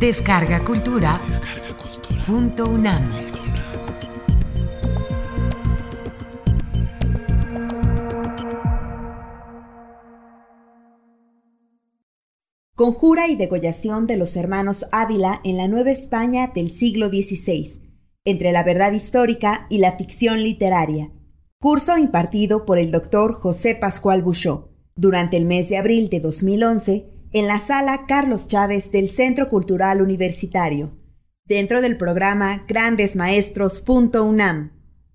Descarga Cultura. .unam. Conjura y degollación de los hermanos Ávila en la Nueva España del siglo XVI, entre la verdad histórica y la ficción literaria. Curso impartido por el Dr. José Pascual Buxó, durante el mes de abril de 2011, en la Sala Carlos Chávez del Centro Cultural Universitario, dentro del programa GrandesMaestros.unam.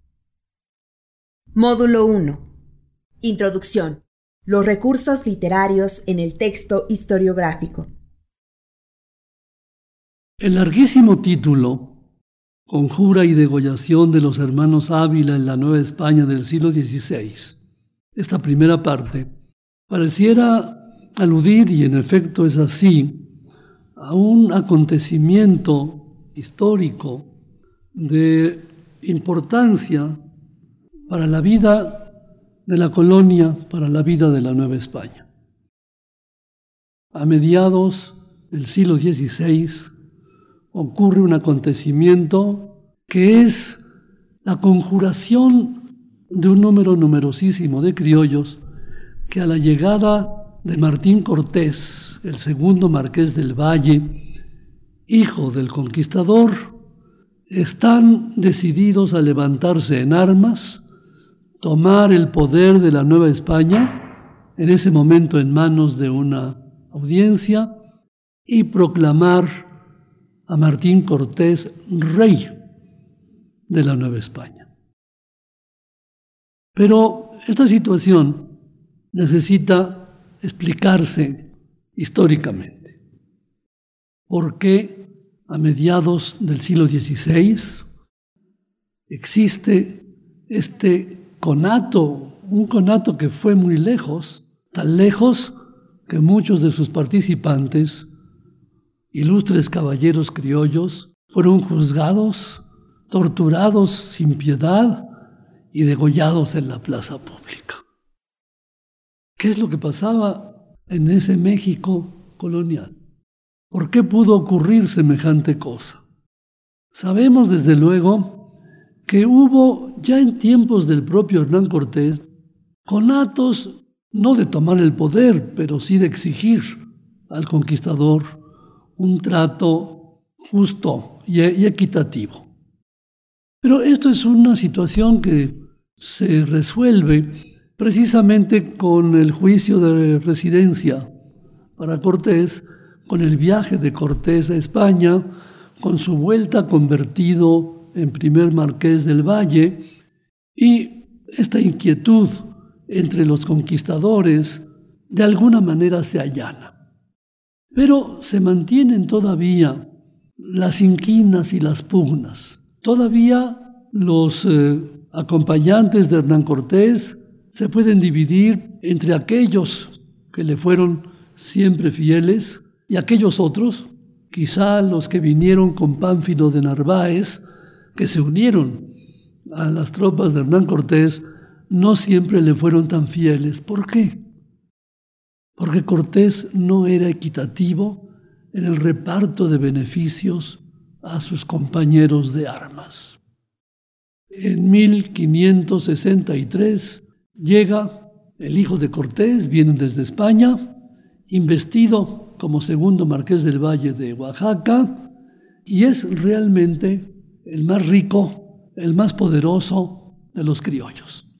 Módulo 1. Introducción. Los recursos literarios en el texto historiográfico. El larguísimo título, Conjura y degollación de los hermanos Ávila en la Nueva España del siglo XVI, esta primera parte, pareciera aludir, y en efecto es así, a un acontecimiento histórico de importancia para la vida de la colonia, para la vida de la Nueva España. A mediados del siglo XVI ocurre un acontecimiento que es la conjuración de un número numerosísimo de criollos que a la llegada de Martín Cortés, el segundo marqués del Valle, hijo del conquistador, están decididos a levantarse en armas, tomar el poder de la Nueva España, en ese momento en manos de una audiencia, y proclamar a Martín Cortés rey de la Nueva España. Pero esta situación necesita explicarse históricamente. ¿Por qué a mediados del siglo XVI existe este conato, un conato que fue muy lejos, tan lejos que muchos de sus participantes, ilustres caballeros criollos, fueron juzgados, torturados sin piedad y degollados en la plaza pública? ¿Qué es lo que pasaba en ese México colonial? ¿Por qué pudo ocurrir semejante cosa? Sabemos desde luego que hubo ya en tiempos del propio Hernán Cortés conatos no de tomar el poder, pero sí de exigir al conquistador un trato justo y equitativo. Pero esto es una situación que se resuelve precisamente con el juicio de residencia para Cortés, con el viaje de Cortés a España, con su vuelta convertido en primer marqués del Valle, y esta inquietud entre los conquistadores de alguna manera se allana. Pero se mantienen todavía las inquinas y las pugnas. Todavía los acompañantes de Hernán Cortés se pueden dividir entre aquellos que le fueron siempre fieles y aquellos otros, quizá los que vinieron con Pánfilo de Narváez, que se unieron a las tropas de Hernán Cortés, no siempre le fueron tan fieles. ¿Por qué? Porque Cortés no era equitativo en el reparto de beneficios a sus compañeros de armas. En 1563 llega el hijo de Cortés, viene desde España, investido como segundo marqués del Valle de Oaxaca, y es realmente el más rico, el más poderoso de los criollos.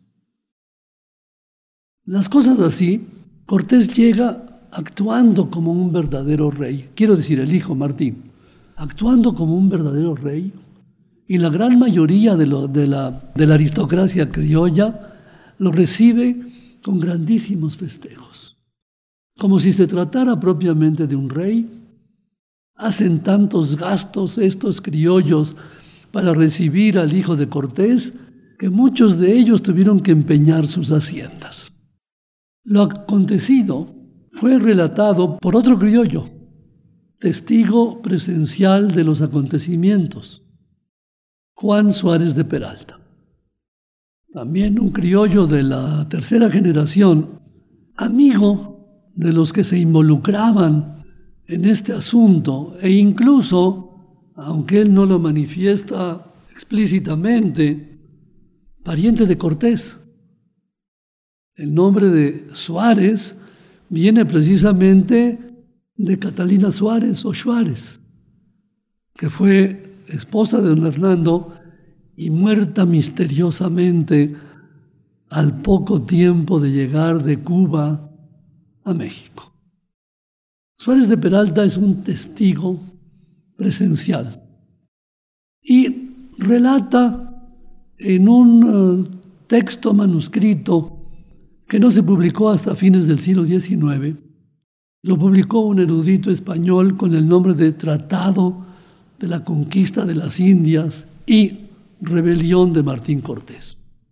Las cosas así, Cortés llega actuando como un verdadero rey, quiero decir el hijo Martín, actuando como un verdadero rey, y la gran mayoría de la aristocracia criolla lo recibe con grandísimos festejos. Como si se tratara propiamente de un rey, hacen tantos gastos estos criollos para recibir al hijo de Cortés que muchos de ellos tuvieron que empeñar sus haciendas. Lo acontecido fue relatado por otro criollo, testigo presencial de los acontecimientos, Juan Suárez de Peralta. También un criollo de la tercera generación, amigo de los que se involucraban en este asunto, e incluso, aunque él no lo manifiesta explícitamente, pariente de Cortés. El nombre de Suárez viene precisamente de Catalina Suárez o Suárez, que fue esposa de don Hernando y muerta misteriosamente al poco tiempo de llegar de Cuba a México. Suárez de Peralta es un testigo presencial y relata en un texto manuscrito que no se publicó hasta fines del siglo XIX. Lo publicó un erudito español con el nombre de Tratado de la Conquista de las Indias y Rebelión de Martín Cortés.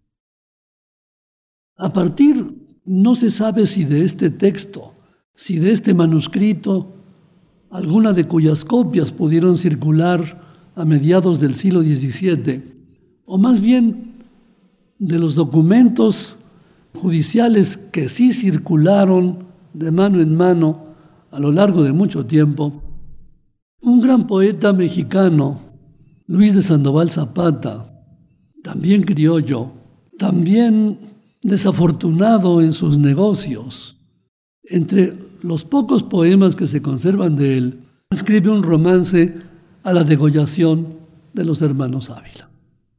A partir, no se sabe si de este texto, si de este manuscrito, alguna de cuyas copias pudieron circular a mediados del siglo XVII, o más bien de los documentos judiciales que sí circularon de mano en mano a lo largo de mucho tiempo, un gran poeta mexicano, Luis de Sandoval Zapata, también criollo, también desafortunado en sus negocios, entre los pocos poemas que se conservan de él, escribe un romance a la degollación de los hermanos Ávila.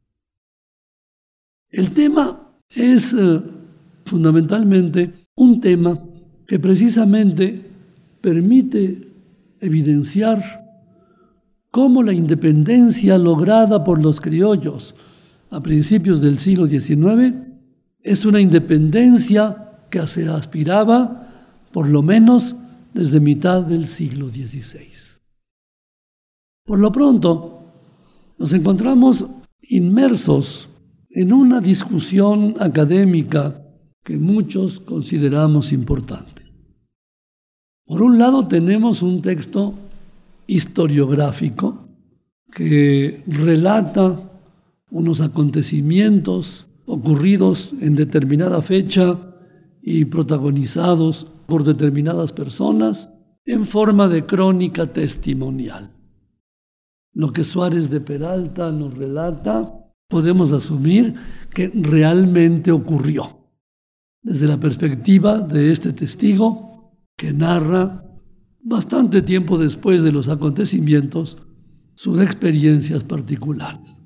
El tema es fundamentalmente un tema que precisamente permite evidenciar cómo la independencia lograda por los criollos a principios del siglo XIX es una independencia que se aspiraba por lo menos desde mitad del siglo XVI. Por lo pronto, nos encontramos inmersos en una discusión académica que muchos consideramos importante. Por un lado tenemos un texto historiográfico que relata unos acontecimientos ocurridos en determinada fecha y protagonizados por determinadas personas en forma de crónica testimonial. Lo que Suárez de Peralta nos relata, podemos asumir que realmente ocurrió, desde la perspectiva de este testigo que narra bastante tiempo después de los acontecimientos sus experiencias particulares.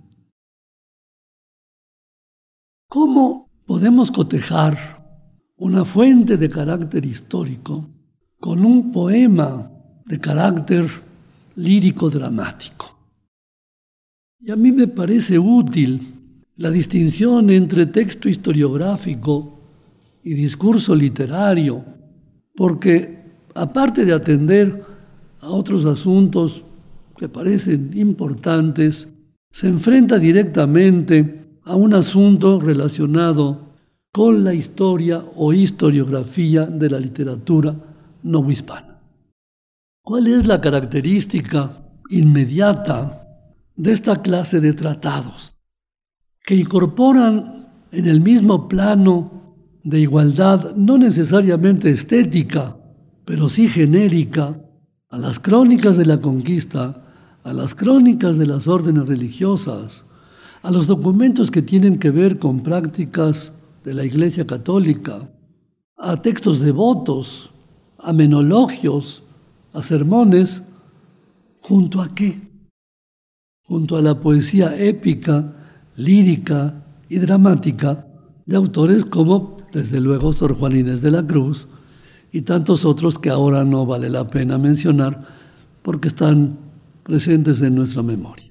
¿Cómo podemos cotejar una fuente de carácter histórico con un poema de carácter lírico-dramático? Y a mí me parece útil la distinción entre texto historiográfico y discurso literario, porque aparte de atender a otros asuntos que parecen importantes, se enfrenta directamente a un asunto relacionado con la historia o historiografía de la literatura novohispana. ¿Cuál es la característica inmediata de esta clase de tratados que incorporan en el mismo plano de igualdad, no necesariamente estética, pero sí genérica, a las crónicas de la conquista, a las crónicas de las órdenes religiosas, a los documentos que tienen que ver con prácticas de la Iglesia Católica, a textos devotos, a menologios, a sermones, ¿junto a qué? Junto a la poesía épica, lírica y dramática de autores como, desde luego, Sor Juana Inés de la Cruz y tantos otros que ahora no vale la pena mencionar porque están presentes en nuestra memoria.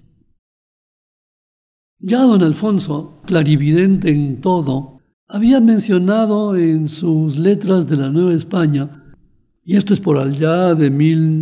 Ya don Alfonso, clarividente en todo, había mencionado en sus letras de la Nueva España, y esto es por allá de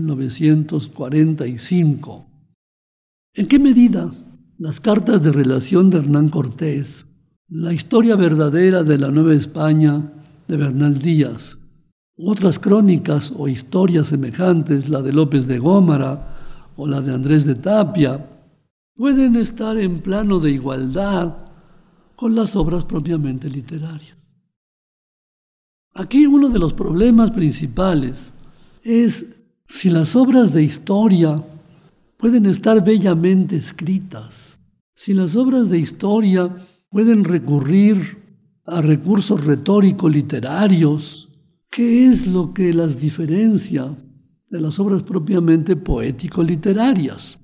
1945, ¿en qué medida las cartas de relación de Hernán Cortés, la historia verdadera de la Nueva España de Bernal Díaz, otras crónicas o historias semejantes, la de López de Gómara o la de Andrés de Tapia, pueden estar en plano de igualdad con las obras propiamente literarias? Aquí uno de los problemas principales es Si las obras de historia pueden estar bellamente escritas, si las obras de historia pueden recurrir a recursos retóricos-literarios, ¿qué es lo que las diferencia de las obras propiamente poético-literarias?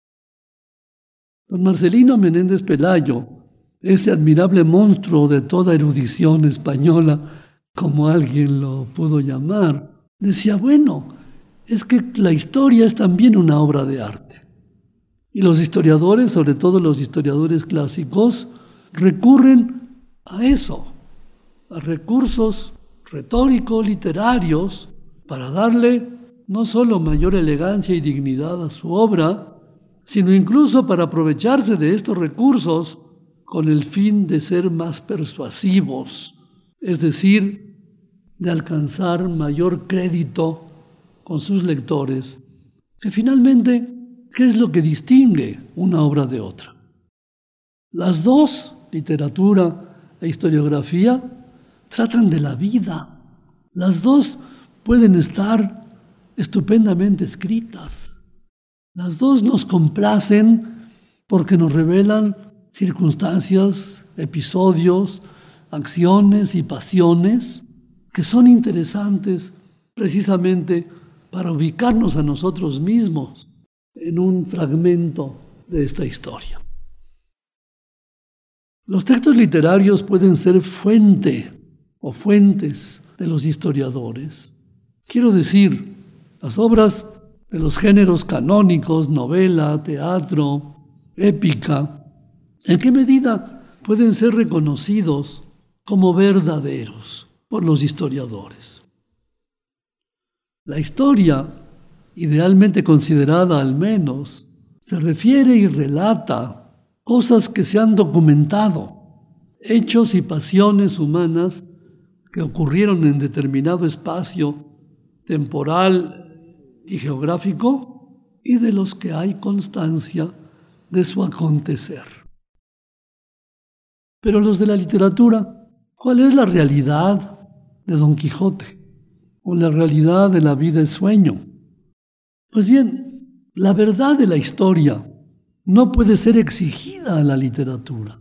Don Marcelino Menéndez Pelayo, ese admirable monstruo de toda erudición española, como alguien lo pudo llamar, decía, bueno, es que la historia es también una obra de arte. Y los historiadores, sobre todo los historiadores clásicos, recurren a eso, a recursos retórico-literarios para darle no solo mayor elegancia y dignidad a su obra, sino incluso para aprovecharse de estos recursos con el fin de ser más persuasivos, es decir, de alcanzar mayor crédito con sus lectores, que finalmente, ¿qué es lo que distingue una obra de otra? Las dos, literatura e historiografía, tratan de la vida. Las dos pueden estar estupendamente escritas. Las dos nos complacen porque nos revelan circunstancias, episodios, acciones y pasiones que son interesantes precisamente para ubicarnos a nosotros mismos en un fragmento de esta historia. Los textos literarios pueden ser fuente o fuentes de los historiadores. Quiero decir, las obras de los géneros canónicos, novela, teatro, épica, ¿en qué medida pueden ser reconocidos como verdaderos por los historiadores? La historia, idealmente considerada al menos, se refiere y relata cosas que se han documentado, hechos y pasiones humanas que ocurrieron en determinado espacio temporal y geográfico y de los que hay constancia de su acontecer. Pero los de la literatura, ¿cuál es la realidad de Don Quijote? ¿O la realidad de La vida es sueño? Pues bien, la verdad de la historia no puede ser exigida a la literatura.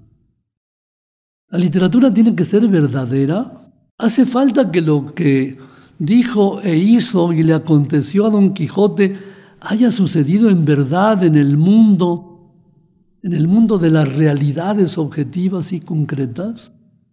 La literatura tiene que ser verdadera. Hace falta que lo que dijo e hizo y le aconteció a Don Quijote haya sucedido en verdad en el mundo de las realidades objetivas y concretas.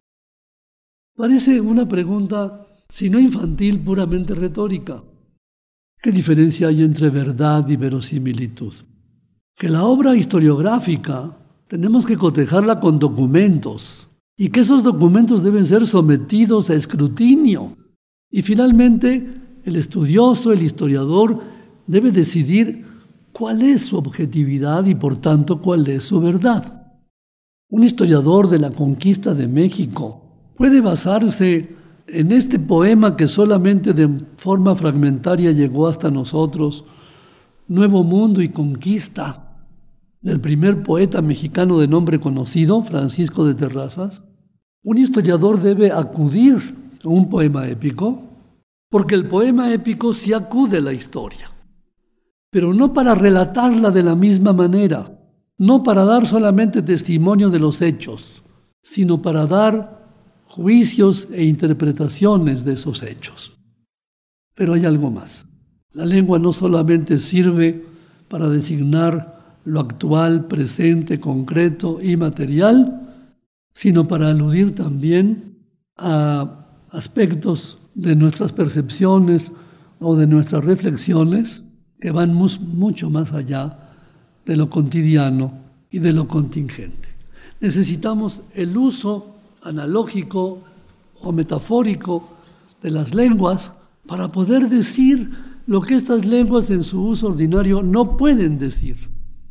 Parece una pregunta, si no infantil, puramente retórica. ¿Qué diferencia hay entre verdad y verosimilitud? Que la obra historiográfica tenemos que cotejarla con documentos y que esos documentos deben ser sometidos a escrutinio. Y finalmente, el estudioso, el historiador, debe decidir cuál es su objetividad y, por tanto, cuál es su verdad. Un historiador de la conquista de México puede basarse en este poema que solamente de forma fragmentaria llegó hasta nosotros, Nuevo Mundo y Conquista, del primer poeta mexicano de nombre conocido, Francisco de Terrazas. Un historiador debe acudir a un poema épico, porque el poema épico sí acude a la historia, pero no para relatarla de la misma manera, no para dar solamente testimonio de los hechos, sino para dar juicios e interpretaciones de esos hechos. Pero hay algo más. La lengua no solamente sirve para designar lo actual, presente, concreto y material, sino para aludir también a aspectos de nuestras percepciones o de nuestras reflexiones que van mucho más allá de lo cotidiano y de lo contingente. Necesitamos el uso analógico o metafórico de las lenguas para poder decir lo que estas lenguas en su uso ordinario no pueden decir.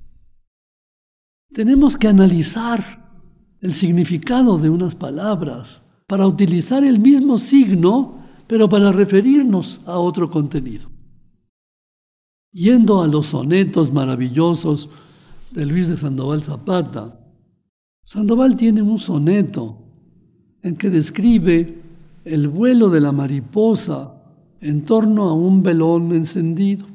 Tenemos que analizar el significado de unas palabras para utilizar el mismo signo, pero para referirnos a otro contenido. Yendo a los sonetos maravillosos de Luis de Sandoval Zapata, Sandoval tiene un soneto en que describe el vuelo de la mariposa en torno a un velón encendido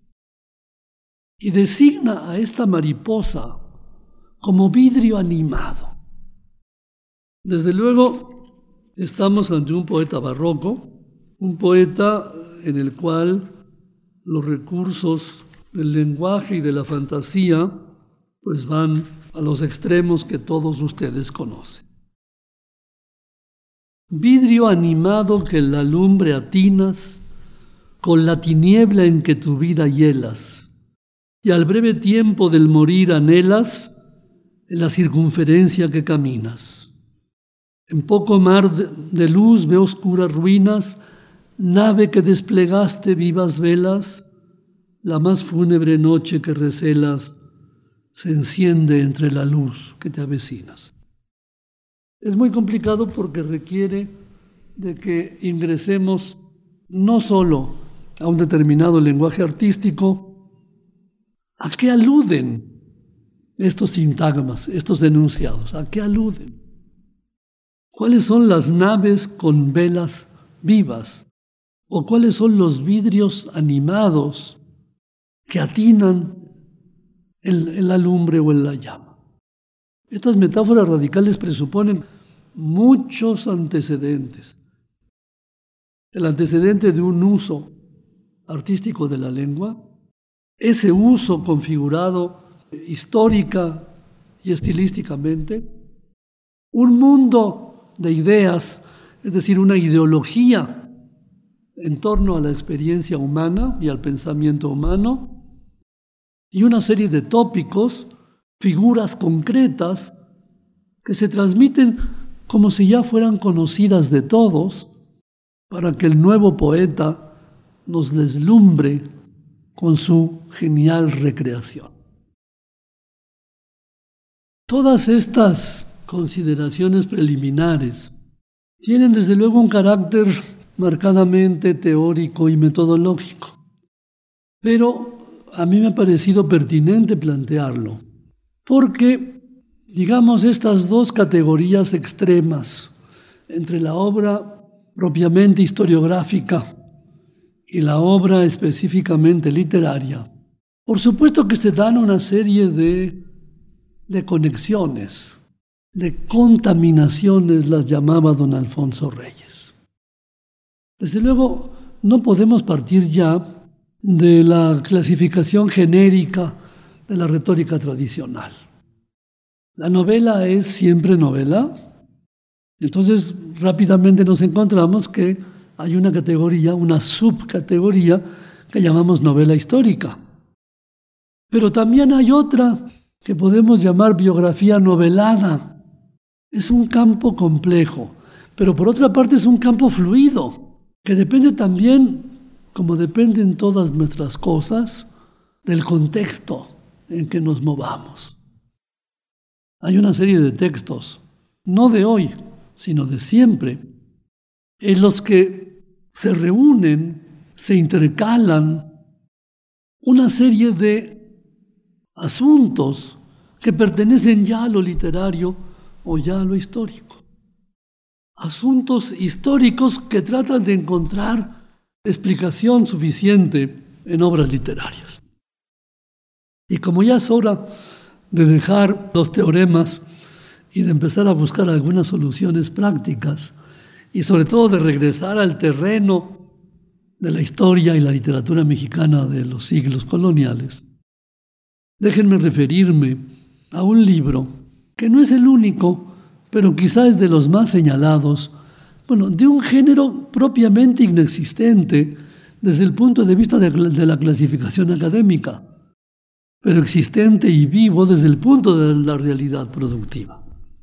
y designa a esta mariposa como vidrio animado. Desde luego, estamos ante un poeta barroco, un poeta en el cual los recursos del lenguaje y de la fantasía pues van a los extremos que todos ustedes conocen. Vidrio animado que en la lumbre atinas, con la tiniebla en que tu vida hielas, y al breve tiempo del morir anhelas en la circunferencia que caminas. En poco mar de luz ve oscuras ruinas, nave que desplegaste vivas velas, la más fúnebre noche que recelas se enciende entre la luz que te avecinas. Es muy complicado porque requiere de que ingresemos no solo a un determinado lenguaje artístico. ¿A qué aluden estos sintagmas, estos enunciados? ¿A qué aluden? ¿Cuáles son las naves con velas vivas? ¿O cuáles son los vidrios animados que atinan en la lumbre o en la llama? Estas metáforas radicales presuponen muchos antecedentes. El antecedente de un uso artístico de la lengua, ese uso configurado histórica y estilísticamente, un mundo de ideas, es decir, una ideología en torno a la experiencia humana y al pensamiento humano, y una serie de tópicos, figuras concretas que se transmiten como si ya fueran conocidas de todos, para que el nuevo poeta nos deslumbre con su genial recreación. Todas estas consideraciones preliminares tienen desde luego un carácter marcadamente teórico y metodológico, pero a mí me ha parecido pertinente plantearlo, porque, digamos, estas dos categorías extremas entre la obra propiamente historiográfica y la obra específicamente literaria, por supuesto que se dan una serie de conexiones, de contaminaciones, las llamaba don Alfonso Reyes. Desde luego, no podemos partir ya de la clasificación genérica de la retórica tradicional. La novela es siempre novela. Entonces, rápidamente nos encontramos que hay una categoría, una subcategoría que llamamos novela histórica. Pero también hay otra que podemos llamar biografía novelada. Es un campo complejo, pero por otra parte es un campo fluido, que depende también, como dependen todas nuestras cosas, del contexto en que nos movamos. Hay una serie de textos, no de hoy, sino de siempre, en los que se reúnen, se intercalan una serie de asuntos que pertenecen ya a lo literario o ya a lo histórico. Asuntos históricos que tratan de encontrar explicación suficiente en obras literarias. Y como ya es hora de dejar los teoremas y de empezar a buscar algunas soluciones prácticas, y sobre todo de regresar al terreno de la historia y la literatura mexicana de los siglos coloniales, déjenme referirme a un libro que no es el único, pero quizá es de los más señalados, de un género propiamente inexistente desde el punto de vista de la clasificación académica, pero existente y vivo desde el punto de la realidad productiva.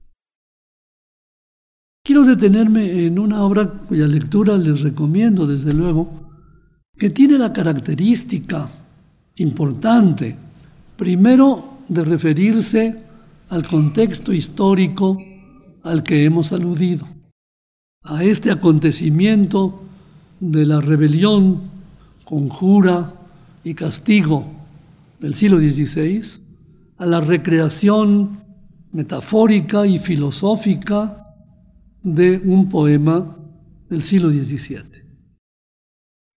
Quiero detenerme en una obra cuya lectura les recomiendo, desde luego, que tiene la característica importante, primero, de referirse al contexto histórico al que hemos aludido, a este acontecimiento de la rebelión, conjura y castigo del siglo XVI, a la recreación metafórica y filosófica de un poema del siglo XVII.